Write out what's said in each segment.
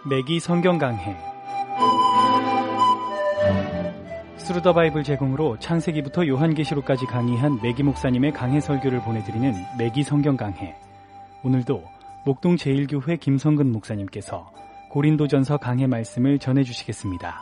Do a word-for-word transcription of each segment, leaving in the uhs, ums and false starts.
매기 성경 강해. 스루 더 바이블 제공으로 창세기부터 요한계시록까지 강의한 매기 목사님의 강해 설교를 보내드리는 매기 성경 강해. 오늘도 목동 제일교회 김성근 목사님께서 고린도전서 강해 말씀을 전해주시겠습니다.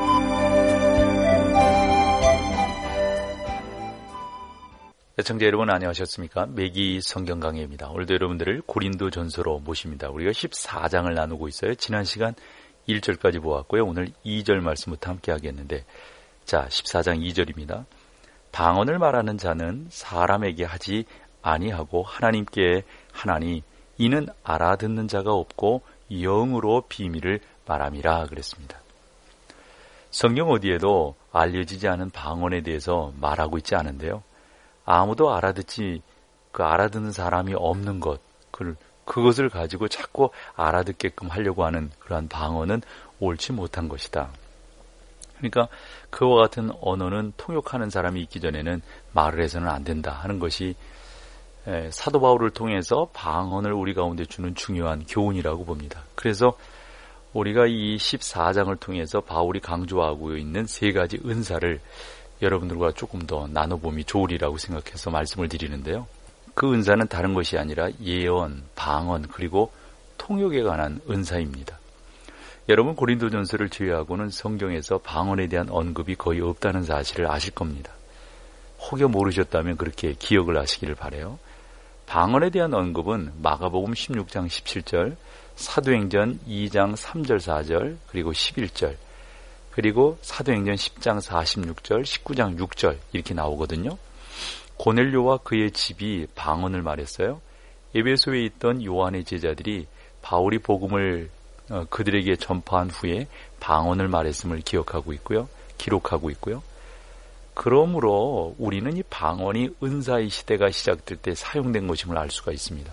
시청자 여러분 안녕하셨습니까? 매기 성경 강해입니다. 오늘도 여러분들을 고린도전서로 모십니다. 우리가 십사 장을 나누고 있어요. 지난 시간 일 절까지 보았고요. 오늘 이 절 말씀부터 함께 하겠는데, 자, 십사 장 이 절입니다. 방언을 말하는 자는 사람에게 하지 아니하고 하나님께 하나니 이는 알아듣는 자가 없고 영으로 비밀을 말함이라 그랬습니다. 성경 어디에도 알려지지 않은 방언에 대해서 말하고 있지 않은데요. 아무도 알아듣지, 그 알아듣는 사람이 없는 것, 그, 그것을 가지고 자꾸 알아듣게끔 하려고 하는 그러한 방언은 옳지 못한 것이다. 그러니까 그와 같은 언어는 통역하는 사람이 있기 전에는 말을 해서는 안 된다 하는 것이 사도 바울을 통해서 방언을 우리 가운데 주는 중요한 교훈이라고 봅니다. 그래서 우리가 이 십사 장을 통해서 바울이 강조하고 있는 세 가지 은사를 여러분들과 조금 더 나눠보면 좋으리라고 생각해서 말씀을 드리는데요. 그 은사는 다른 것이 아니라 예언, 방언, 그리고 통역에 관한 은사입니다. 여러분 고린도전서를 제외하고는 성경에서 방언에 대한 언급이 거의 없다는 사실을 아실 겁니다. 혹여 모르셨다면 그렇게 기억을 하시기를 바라요. 방언에 대한 언급은 마가복음 십육 장 십칠 절, 사도행전 이 장 삼 절 사 절, 그리고 십일 절, 그리고 사도행전 십 장 사십육 절, 십구 장 육 절 이렇게 나오거든요. 고넬료와 그의 집이 방언을 말했어요. 에베소에 있던 요한의 제자들이 바울이 복음을 그들에게 전파한 후에 방언을 말했음을 기억하고 있고요. 기록하고 있고요. 그러므로 우리는 이 방언이 은사의 시대가 시작될 때 사용된 것임을 알 수가 있습니다.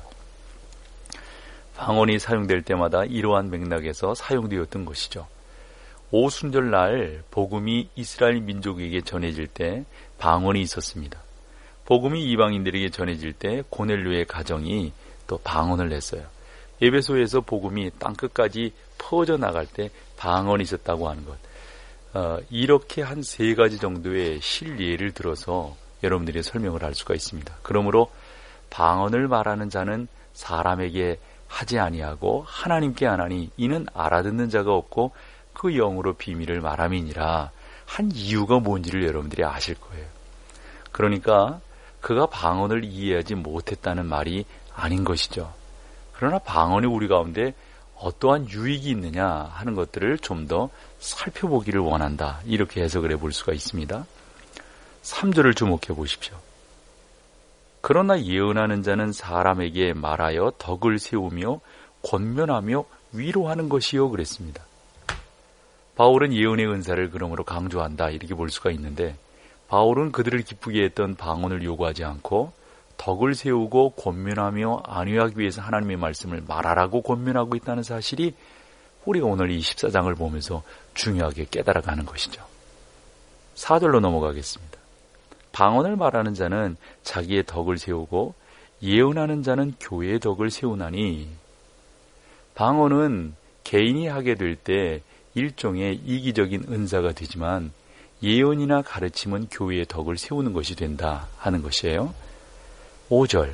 방언이 사용될 때마다 이러한 맥락에서 사용되었던 것이죠. 오순절날 복음이 이스라엘 민족에게 전해질 때 방언이 있었습니다. 복음이 이방인들에게 전해질 때 고넬료의 가정이 또 방언을 냈어요. 에베소에서 복음이 땅끝까지 퍼져나갈 때 방언이 있었다고 하는 것. 어, 이렇게 한 세 가지 정도의 실예를 들어서 여러분들이 설명을 할 수가 있습니다. 그러므로 방언을 말하는 자는 사람에게 하지 아니하고 하나님께 하나니 이는 알아듣는 자가 없고 그 영으로 비밀을 말함이니라 한 이유가 뭔지를 여러분들이 아실 거예요. 그러니까 그가 방언을 이해하지 못했다는 말이 아닌 것이죠. 그러나 방언이 우리 가운데 어떠한 유익이 있느냐 하는 것들을 좀 더 살펴보기를 원한다. 이렇게 해석을 해볼 수가 있습니다. 삼 절을 주목해 보십시오. 그러나 예언하는 자는 사람에게 말하여 덕을 세우며 권면하며 위로하는 것이요 그랬습니다. 바울은 예언의 은사를 그러므로 강조한다 이렇게 볼 수가 있는데, 바울은 그들을 기쁘게 했던 방언을 요구하지 않고 덕을 세우고 권면하며 안위하기 위해서 하나님의 말씀을 말하라고 권면하고 있다는 사실이 우리가 오늘 이 십사 장을 보면서 중요하게 깨달아가는 것이죠. 사 절로 넘어가겠습니다. 방언을 말하는 자는 자기의 덕을 세우고 예언하는 자는 교회의 덕을 세우나니, 방언은 개인이 하게 될 때 일종의 이기적인 은사가 되지만 예언이나 가르침은 교회의 덕을 세우는 것이 된다 하는 것이에요. 오 절.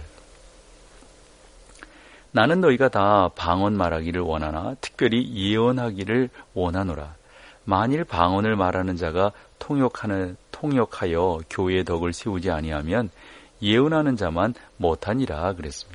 나는 너희가 다 방언 말하기를 원하나 특별히 예언하기를 원하노라. 만일 방언을 말하는 자가 통역하는, 통역하여 교회의 덕을 세우지 아니하면 예언하는 자만 못하니라 그랬습니다.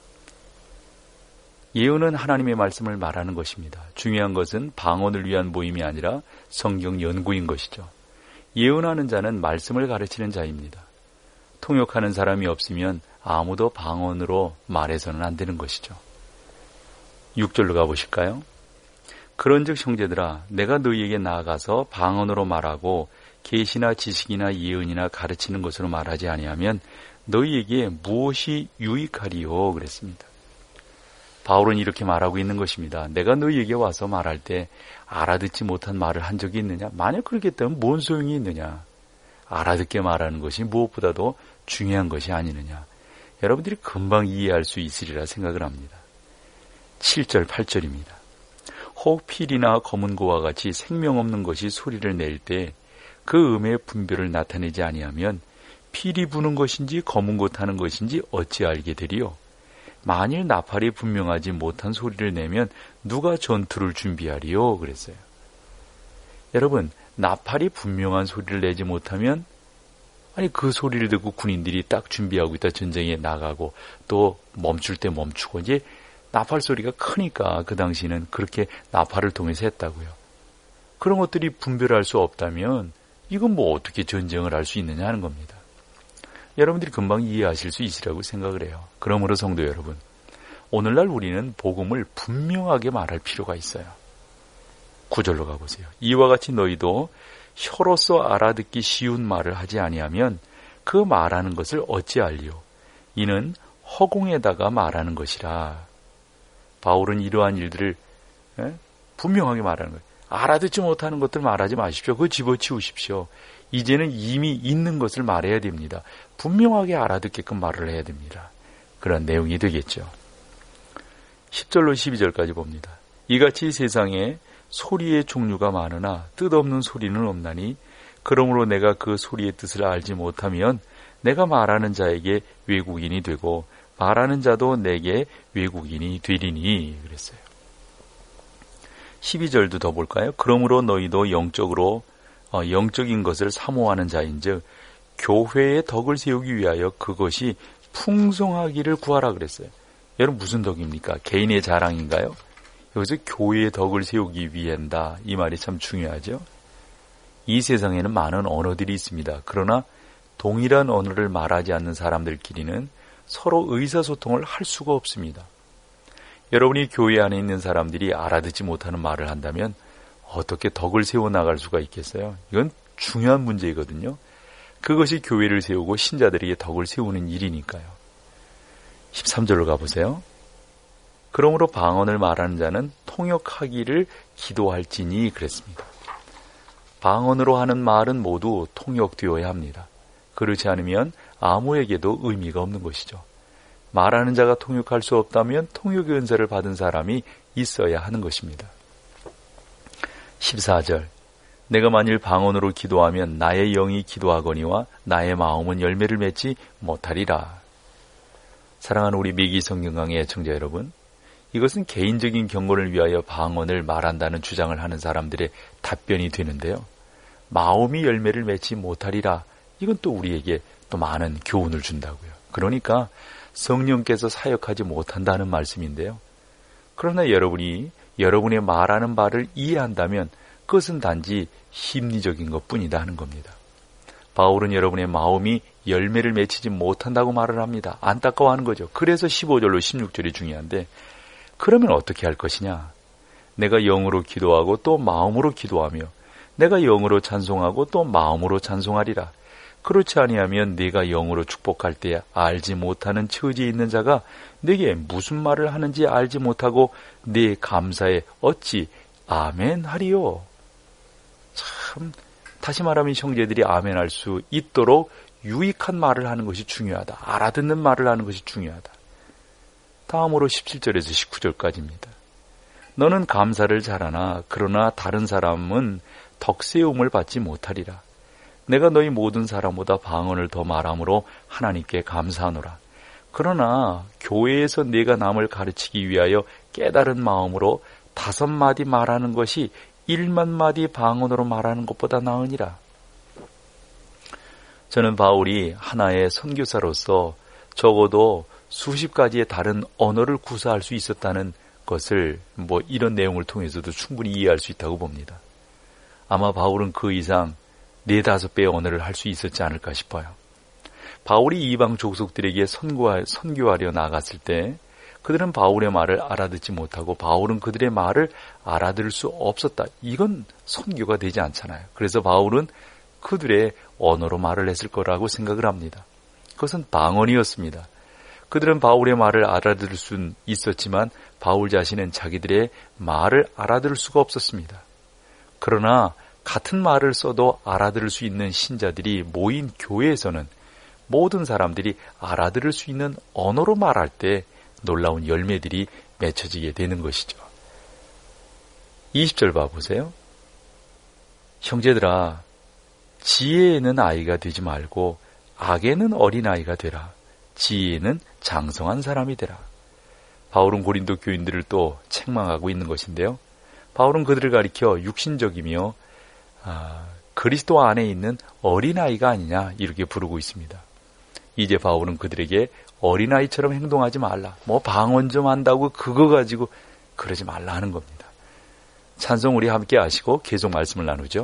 예언은 하나님의 말씀을 말하는 것입니다. 중요한 것은 방언을 위한 모임이 아니라 성경 연구인 것이죠. 예언하는 자는 말씀을 가르치는 자입니다. 통역하는 사람이 없으면 아무도 방언으로 말해서는 안 되는 것이죠. 육 절로 가보실까요? 그런즉 형제들아 내가 너희에게 나아가서 방언으로 말하고 계시나 지식이나 예언이나 가르치는 것으로 말하지 아니하면 너희에게 무엇이 유익하리요 그랬습니다. 바울은 이렇게 말하고 있는 것입니다. 내가 너희에게 와서 말할 때 알아듣지 못한 말을 한 적이 있느냐? 만약 그렇겠다면 뭔 소용이 있느냐? 알아듣게 말하는 것이 무엇보다도 중요한 것이 아니느냐? 여러분들이 금방 이해할 수 있으리라 생각을 합니다. 칠 절, 팔 절입니다. 혹 필이나 검은 고와 같이 생명 없는 것이 소리를 낼 때 그 음의 분별을 나타내지 아니하면 필이 부는 것인지 검은 고 타는 것인지 어찌 알게 되리요? 만일 나팔이 분명하지 못한 소리를 내면 누가 전투를 준비하리요? 그랬어요. 여러분, 나팔이 분명한 소리를 내지 못하면, 아니 그 소리를 듣고 군인들이 딱 준비하고 있다 전쟁에 나가고 또 멈출 때 멈추고, 이제 나팔 소리가 크니까 그 당시는 그렇게 나팔을 통해서 했다고요. 그런 것들이 분별할 수 없다면 이건 뭐 어떻게 전쟁을 할 수 있느냐 하는 겁니다. 여러분들이 금방 이해하실 수 있으라고 생각을 해요. 그러므로 성도 여러분, 오늘날 우리는 복음을 분명하게 말할 필요가 있어요. 구절로 가보세요. 이와 같이 너희도 혀로서 알아듣기 쉬운 말을 하지 아니하면 그 말하는 것을 어찌 알리요? 이는 허공에다가 말하는 것이라. 바울은 이러한 일들을 에? 분명하게 말하는 거예요. 알아듣지 못하는 것들 말하지 마십시오. 그거 집어치우십시오. 이제는 이미 있는 것을 말해야 됩니다. 분명하게 알아듣게끔 말을 해야 됩니다. 그런 내용이 되겠죠. 십 절로 십이 절까지 봅니다. 이같이 세상에 소리의 종류가 많으나 뜻없는 소리는 없나니 그러므로 내가 그 소리의 뜻을 알지 못하면 내가 말하는 자에게 외국인이 되고 말하는 자도 내게 외국인이 되리니 그랬어요. 십이 절도 더 볼까요? 그러므로 너희도 영적으로 어, 영적인 것을 사모하는 자인즉 교회의 덕을 세우기 위하여 그것이 풍성하기를 구하라 그랬어요. 여러분 무슨 덕입니까? 개인의 자랑인가요? 여기서 교회의 덕을 세우기 위한다. 이 말이 참 중요하죠. 이 세상에는 많은 언어들이 있습니다. 그러나 동일한 언어를 말하지 않는 사람들끼리는 서로 의사소통을 할 수가 없습니다. 여러분이 교회 안에 있는 사람들이 알아듣지 못하는 말을 한다면 어떻게 덕을 세워나갈 수가 있겠어요? 이건 중요한 문제이거든요. 그것이 교회를 세우고 신자들에게 덕을 세우는 일이니까요. 십삼 절로 가보세요. 그러므로 방언을 말하는 자는 통역하기를 기도할지니 그랬습니다. 방언으로 하는 말은 모두 통역되어야 합니다. 그렇지 않으면 아무에게도 의미가 없는 것이죠. 말하는 자가 통역할 수 없다면 통역의 은사를 받은 사람이 있어야 하는 것입니다. 십사 절 내가 만일 방언으로 기도하면 나의 영이 기도하거니와 나의 마음은 열매를 맺지 못하리라. 사랑하는 우리 미기 성경 강의 애청자 여러분, 이것은 개인적인 경건을 위하여 방언을 말한다는 주장을 하는 사람들의 답변이 되는데요. 마음이 열매를 맺지 못하리라. 이건 또 우리에게 또 많은 교훈을 준다고요. 그러니까 성령께서 사역하지 못한다는 말씀인데요. 그러나 여러분이 여러분의 말하는 바를 이해한다면 그것은 단지 심리적인 것뿐이다 하는 겁니다. 바울은 여러분의 마음이 열매를 맺히지 못한다고 말을 합니다. 안타까워하는 거죠. 그래서 십오 절로 십육 절이 중요한데 그러면 어떻게 할 것이냐? 내가 영으로 기도하고 또 마음으로 기도하며 내가 영으로 찬송하고 또 마음으로 찬송하리라. 그렇지 아니하면 네가 영으로 축복할 때 알지 못하는 처지에 있는 자가 네게 무슨 말을 하는지 알지 못하고 네 감사에 어찌 아멘 하리요. 참 다시 말하면 형제들이 아멘 할 수 있도록 유익한 말을 하는 것이 중요하다. 알아듣는 말을 하는 것이 중요하다. 다음으로 십칠 절에서 십구 절까지입니다. 너는 감사를 잘하나 그러나 다른 사람은 덕세움을 받지 못하리라. 내가 너희 모든 사람보다 방언을 더 말함으로 하나님께 감사하노라. 그러나 교회에서 네가 남을 가르치기 위하여 깨달은 마음으로 다섯 마디 말하는 것이 일만 마디 방언으로 말하는 것보다 나으니라. 저는 바울이 하나의 선교사로서 적어도 수십 가지의 다른 언어를 구사할 수 있었다는 것을 뭐 이런 내용을 통해서도 충분히 이해할 수 있다고 봅니다. 아마 바울은 그 이상 네다섯 배의 언어를 할 수 있었지 않을까 싶어요. 바울이 이방 족속들에게 선교하, 선교하려 나갔을 때 그들은 바울의 말을 알아듣지 못하고 바울은 그들의 말을 알아들을 수 없었다. 이건 선교가 되지 않잖아요. 그래서 바울은 그들의 언어로 말을 했을 거라고 생각을 합니다. 그것은 방언이었습니다. 그들은 바울의 말을 알아들을 수는 있었지만 바울 자신은 자기들의 말을 알아들을 수가 없었습니다. 그러나 같은 말을 써도 알아들을 수 있는 신자들이 모인 교회에서는 모든 사람들이 알아들을 수 있는 언어로 말할 때 놀라운 열매들이 맺혀지게 되는 것이죠. 이십 절 봐보세요. 형제들아, 지혜에는 아이가 되지 말고 악에는 어린아이가 되라. 지혜에는 장성한 사람이 되라. 바울은 고린도 교인들을 또 책망하고 있는 것인데요. 바울은 그들을 가리켜 육신적이며 아, 그리스도 안에 있는 어린아이가 아니냐 이렇게 부르고 있습니다. 이제 바울은 그들에게 어린아이처럼 행동하지 말라. 뭐 방언 좀 한다고 그거 가지고 그러지 말라 하는 겁니다. 찬송 우리 함께 하시고 계속 말씀을 나누죠.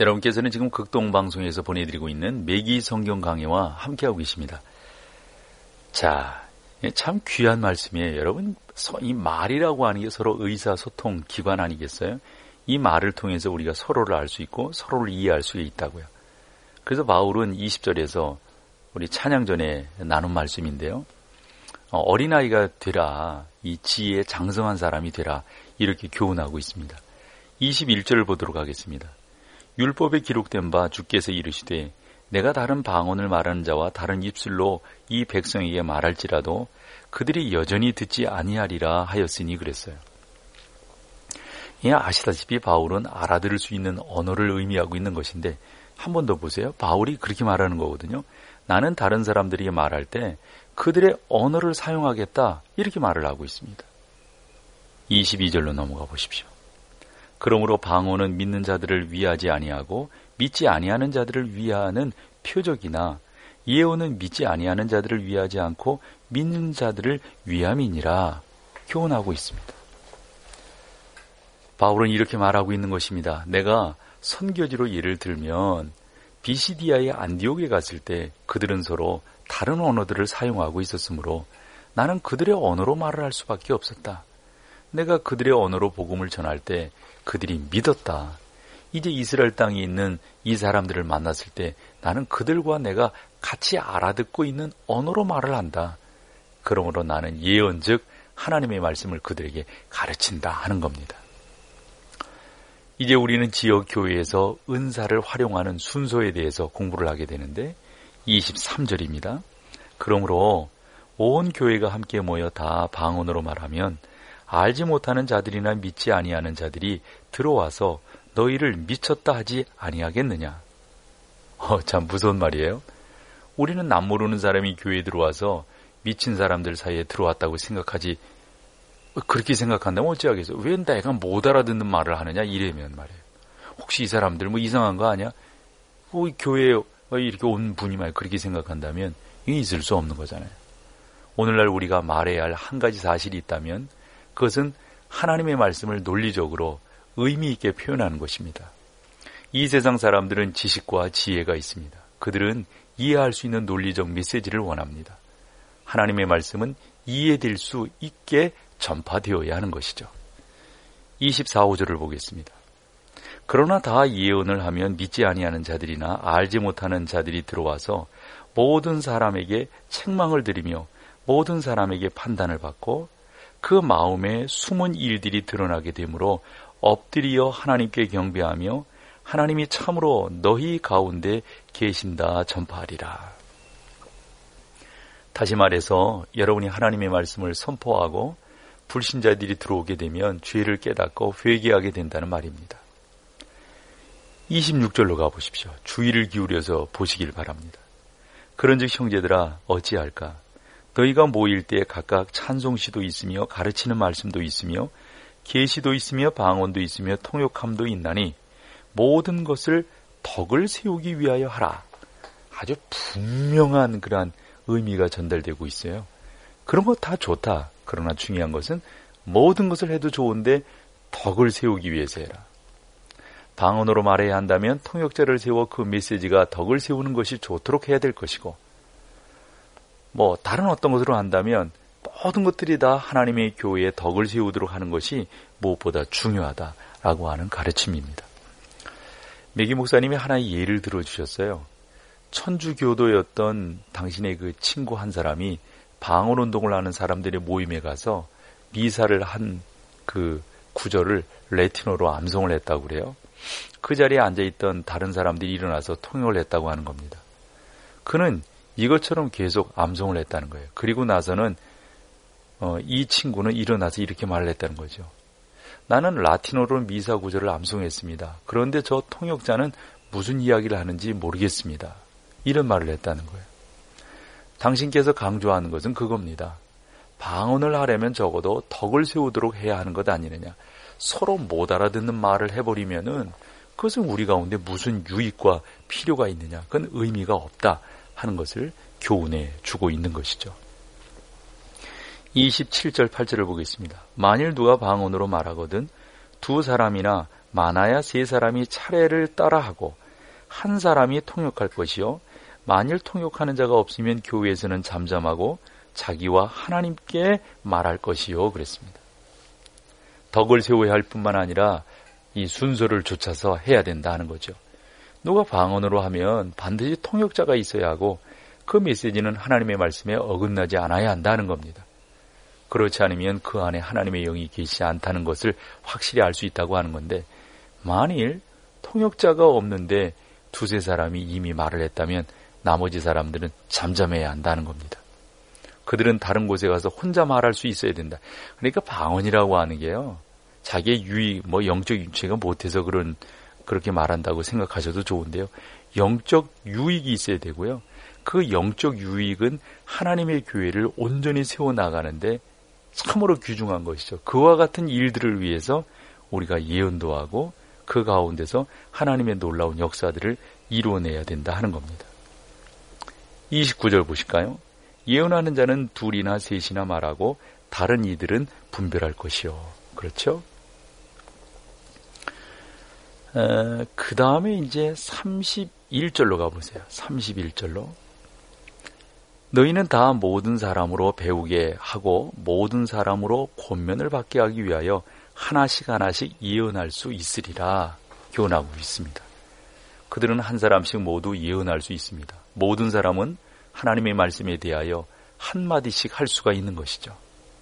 여러분께서는 지금 극동방송에서 보내드리고 있는 매기 성경 강해와 함께하고 계십니다. 자, 참 귀한 말씀이에요. 여러분, 이 말이라고 하는 게 서로 의사소통 기관 아니겠어요? 이 말을 통해서 우리가 서로를 알 수 있고 서로를 이해할 수 있다고요. 그래서 바울은 이십 절에서 우리 찬양 전에 나눈 말씀인데요. 어린아이가 되라, 이 지혜에 장성한 사람이 되라, 이렇게 교훈하고 있습니다. 이십일 절을 보도록 하겠습니다. 율법에 기록된 바 주께서 이르시되 내가 다른 방언을 말하는 자와 다른 입술로 이 백성에게 말할지라도 그들이 여전히 듣지 아니하리라 하였으니 그랬어요. 예, 아시다시피 바울은 알아들을 수 있는 언어를 의미하고 있는 것인데 한 번 더 보세요. 바울이 그렇게 말하는 거거든요. 나는 다른 사람들에게 말할 때 그들의 언어를 사용하겠다, 이렇게 말을 하고 있습니다. 이십이 절로 넘어가 보십시오. 그러므로 방언은 믿는 자들을 위하지 아니하고 믿지 아니하는 자들을 위하는 표적이나 예언은 믿지 아니하는 자들을 위하지 않고 믿는 자들을 위함이니라 교훈하고 있습니다. 바울은 이렇게 말하고 있는 것입니다. 내가 선교지로 예를 들면 비시디아의 안디옥에 갔을 때 그들은 서로 다른 언어들을 사용하고 있었으므로 나는 그들의 언어로 말을 할 수밖에 없었다. 내가 그들의 언어로 복음을 전할 때 그들이 믿었다. 이제 이스라엘 땅에 있는 이 사람들을 만났을 때 나는 그들과 내가 같이 알아듣고 있는 언어로 말을 한다. 그러므로 나는 예언 즉 하나님의 말씀을 그들에게 가르친다 하는 겁니다. 이제 우리는 지역 교회에서 은사를 활용하는 순서에 대해서 공부를 하게 되는데 이십삼 절입니다. 그러므로 온 교회가 함께 모여 다 방언으로 말하면 알지 못하는 자들이나 믿지 아니하는 자들이 들어와서 너희를 미쳤다 하지 아니하겠느냐. 어, 참 무서운 말이에요. 우리는 남 모르는 사람이 교회에 들어와서 미친 사람들 사이에 들어왔다고 생각하지, 그렇게 생각한다면 어찌하겠어. 왜 내가 못 알아듣는 말을 하느냐 이래면 말이에요. 혹시 이 사람들 뭐 이상한 거 아니야? 뭐 교회에 이렇게 온 분이 말 그렇게 생각한다면 이게 있을 수 없는 거잖아요. 오늘날 우리가 말해야 할 한 가지 사실이 있다면 그것은 하나님의 말씀을 논리적으로 의미 있게 표현하는 것입니다. 이 세상 사람들은 지식과 지혜가 있습니다. 그들은 이해할 수 있는 논리적 메시지를 원합니다. 하나님의 말씀은 이해될 수 있게 전파되어야 하는 것이죠. 이십사, 오 절을 보겠습니다. 그러나 다 예언을 하면 믿지 아니하는 자들이나 알지 못하는 자들이 들어와서 모든 사람에게 책망을 드리며 모든 사람에게 판단을 받고 그 마음에 숨은 일들이 드러나게 되므로 엎드리어 하나님께 경배하며 하나님이 참으로 너희 가운데 계신다 전파하리라. 다시 말해서 여러분이 하나님의 말씀을 선포하고 불신자들이 들어오게 되면 죄를 깨닫고 회개하게 된다는 말입니다. 이십육 절로 가보십시오. 주의를 기울여서 보시길 바랍니다. 그런즉 형제들아 어찌할까? 너희가 모일 때 각각 찬송시도 있으며 가르치는 말씀도 있으며 계시도 있으며 방언도 있으며 통역함도 있나니 모든 것을 덕을 세우기 위하여 하라. 아주 분명한 그러한 의미가 전달되고 있어요. 그런 거 다 좋다. 그러나 중요한 것은 모든 것을 해도 좋은데 덕을 세우기 위해서 해라. 방언으로 말해야 한다면 통역자를 세워 그 메시지가 덕을 세우는 것이 좋도록 해야 될 것이고, 뭐 다른 어떤 것으로 한다면 모든 것들이 다 하나님의 교회에 덕을 세우도록 하는 것이 무엇보다 중요하다라고 하는 가르침입니다. 매기 목사님이 하나의 예를 들어주셨어요. 천주교도였던 당신의 그 친구 한 사람이 방언운동을 하는 사람들의 모임에 가서 미사를 한 그 구절을 라틴어로 암송을 했다고 그래요. 그 자리에 앉아있던 다른 사람들이 일어나서 통역을 했다고 하는 겁니다. 그는 이것처럼 계속 암송을 했다는 거예요. 그리고 나서는 어, 이 친구는 일어나서 이렇게 말을 했다는 거죠. 나는 라틴어로 미사 구절을 암송했습니다. 그런데 저 통역자는 무슨 이야기를 하는지 모르겠습니다. 이런 말을 했다는 거예요. 당신께서 강조하는 것은 그겁니다. 방언을 하려면 적어도 덕을 세우도록 해야 하는 것 아니느냐. 서로 못 알아듣는 말을 해버리면은 그것은 우리 가운데 무슨 유익과 필요가 있느냐. 그건 의미가 없다 하는 것을 교훈해 주고 있는 것이죠. 이십칠 절 팔 절을 보겠습니다. 만일 누가 방언으로 말하거든 두 사람이나 많아야 세 사람이 차례를 따라하고 한 사람이 통역할 것이요 만일 통역하는 자가 없으면 교회에서는 잠잠하고 자기와 하나님께 말할 것이요 그랬습니다. 덕을 세워야 할 뿐만 아니라 이 순서를 좇아서 해야 된다 하는 거죠. 누가 방언으로 하면 반드시 통역자가 있어야 하고 그 메시지는 하나님의 말씀에 어긋나지 않아야 한다는 겁니다. 그렇지 않으면 그 안에 하나님의 영이 계시지 않다는 것을 확실히 알 수 있다고 하는 건데, 만일 통역자가 없는데 두세 사람이 이미 말을 했다면 나머지 사람들은 잠잠해야 한다는 겁니다. 그들은 다른 곳에 가서 혼자 말할 수 있어야 된다. 그러니까 방언이라고 하는 게요, 자기의 유익, 뭐 영적 유치가 못해서 그런 그렇게 말한다고 생각하셔도 좋은데요, 영적 유익이 있어야 되고요, 그 영적 유익은 하나님의 교회를 온전히 세워나가는데 참으로 귀중한 것이죠. 그와 같은 일들을 위해서 우리가 예언도 하고 그 가운데서 하나님의 놀라운 역사들을 이루어내야 된다 하는 겁니다. 이십구 절 보실까요? 예언하는 자는 둘이나 셋이나 말하고 다른 이들은 분별할 것이요. 그렇죠? 어, 그 다음에 이제 삼십일 절로 가보세요. 삼십일 절로. 너희는 다 모든 사람으로 배우게 하고 모든 사람으로 권면을 받게 하기 위하여 하나씩 하나씩 예언할 수 있으리라 교훈하고 있습니다. 그들은 한 사람씩 모두 예언할 수 있습니다. 모든 사람은 하나님의 말씀에 대하여 한마디씩 할 수가 있는 것이죠.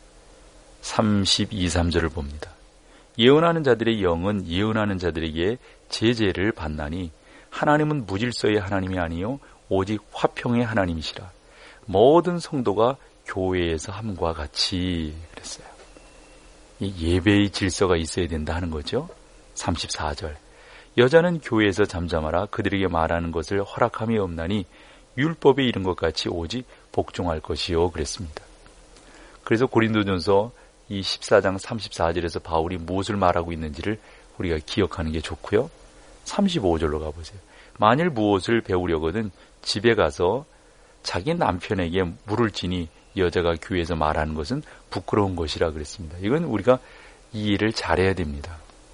삼십이, 삼 절을 봅니다. 예언하는 자들의 영은 예언하는 자들에게 제재를 받나니 하나님은 무질서의 하나님이 아니요 오직 화평의 하나님이시라. 모든 성도가 교회에서 함과 같이 그랬어요. 예배의 질서가 있어야 된다 하는 거죠. 삼십사 절. 여자는 교회에서 잠잠하라. 그들에게 말하는 것을 허락함이 없나니 율법에 이른 것 같이 오직 복종할 것이요 그랬습니다. 그래서 고린도전서 이 십사 장 삼십사 절에서 바울이 무엇을 말하고 있는지를 우리가 기억하는 게 좋고요. 삼십오 절로 가보세요. 만일 무엇을 배우려거든 집에 가서 자기 남편에게 물을 지니 여자가 교회에서 말하는 것은 부끄러운 것이라 그랬습니다. 이건 우리가 이해를 잘해야 됩니다.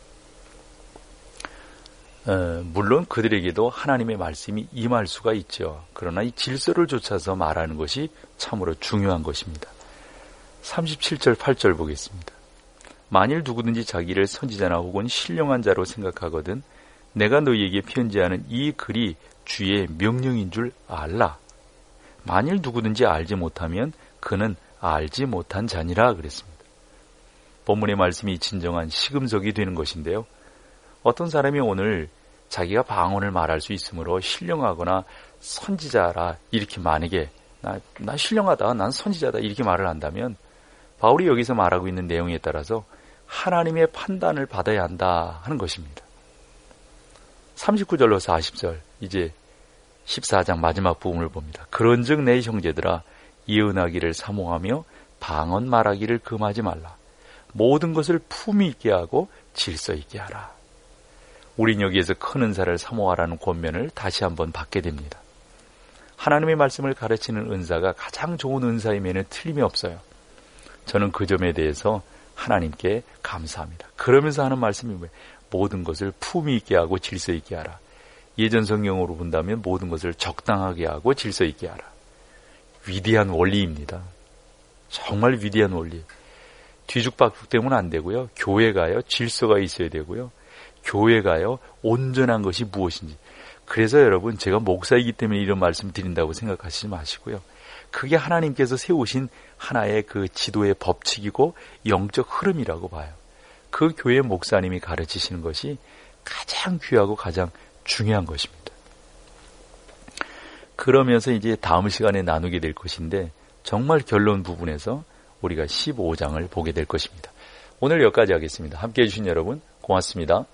어, 물론 그들에게도 하나님의 말씀이 임할 수가 있죠. 그러나 이 질서를 좇아서 말하는 것이 참으로 중요한 것입니다. 삼십칠 절, 팔 절 보겠습니다. 만일 누구든지 자기를 선지자나 혹은 신령한 자로 생각하거든 내가 너희에게 편지하는 이 글이 주의 명령인 줄 알라. 만일 누구든지 알지 못하면 그는 알지 못한 자니라 그랬습니다. 본문의 말씀이 진정한 시금석이 되는 것인데요. 어떤 사람이 오늘 자기가 방언을 말할 수 있으므로 신령하거나 선지자라 이렇게 만약에 나, 나 신령하다, 난 선지자다 이렇게 말을 한다면 바울이 여기서 말하고 있는 내용에 따라서 하나님의 판단을 받아야 한다 하는 것입니다. 삼십구 절로 사십 절 이제 십사 장 마지막 부분을 봅니다. 그런즉 내 형제들아 예언하기를 사모하며 방언 말하기를 금하지 말라. 모든 것을 품위 있게 하고 질서 있게 하라. 우린 여기에서 큰 은사를 사모하라는 권면을 다시 한번 받게 됩니다. 하나님의 말씀을 가르치는 은사가 가장 좋은 은사임에는 틀림이 없어요. 저는 그 점에 대해서 하나님께 감사합니다. 그러면서 하는 말씀이 뭐예요? 모든 것을 품위 있게 하고 질서 있게 하라. 예전 성경으로 본다면 모든 것을 적당하게 하고 질서 있게 하라. 위대한 원리입니다. 정말 위대한 원리. 뒤죽박죽되면 안 되고요. 교회가요 질서가 있어야 되고요. 교회가요 온전한 것이 무엇인지. 그래서 여러분 제가 목사이기 때문에 이런 말씀 드린다고 생각하시지 마시고요. 그게 하나님께서 세우신 하나의 그 지도의 법칙이고 영적 흐름이라고 봐요. 그 교회 목사님이 가르치시는 것이 가장 귀하고 가장 중요한 것입니다. 그러면서 이제 다음 시간에 나누게 될 것인데 정말 결론 부분에서 우리가 십오 장을 보게 될 것입니다. 오늘 여기까지 하겠습니다. 함께해 주신 여러분 고맙습니다.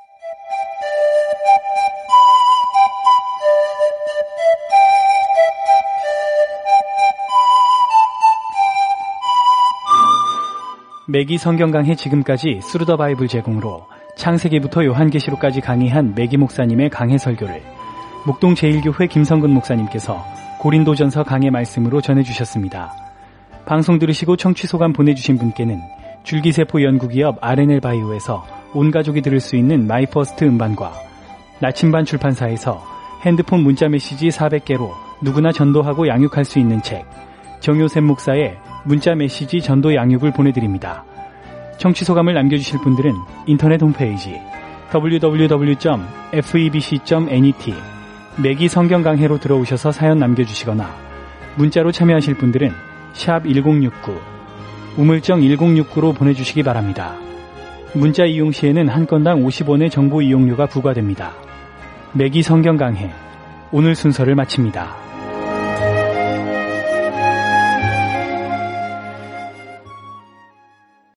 매기 성경 강해 지금까지 스루더 바이블 제공으로 창세기부터 요한계시록까지 강의한 매기 목사님의 강해 설교를 목동 제일교회 김성근 목사님께서 고린도전서 강해 말씀으로 전해주셨습니다. 방송 들으시고 청취 소감 보내주신 분께는 줄기세포 연구기업 알엔엘 바이오에서 온 가족이 들을 수 있는 마이퍼스트 음반과 나침반 출판사에서 핸드폰 문자 메시지 사백 개로 누구나 전도하고 양육할 수 있는 책, 정효샘 목사의 문자 메시지 전도 양육을 보내드립니다. 청취 소감을 남겨주실 분들은 인터넷 홈페이지 더블유 더블유 더블유 점 페브이비씨 점 넷 매기 성경 강해로 들어오셔서 사연 남겨주시거나 문자로 참여하실 분들은 샵 일공육구 우물정 일공육구로 보내주시기 바랍니다. 문자 이용 시에는 한 건당 오십 원의 정보 이용료가 부과됩니다. 매기 성경 강해 오늘 순서를 마칩니다.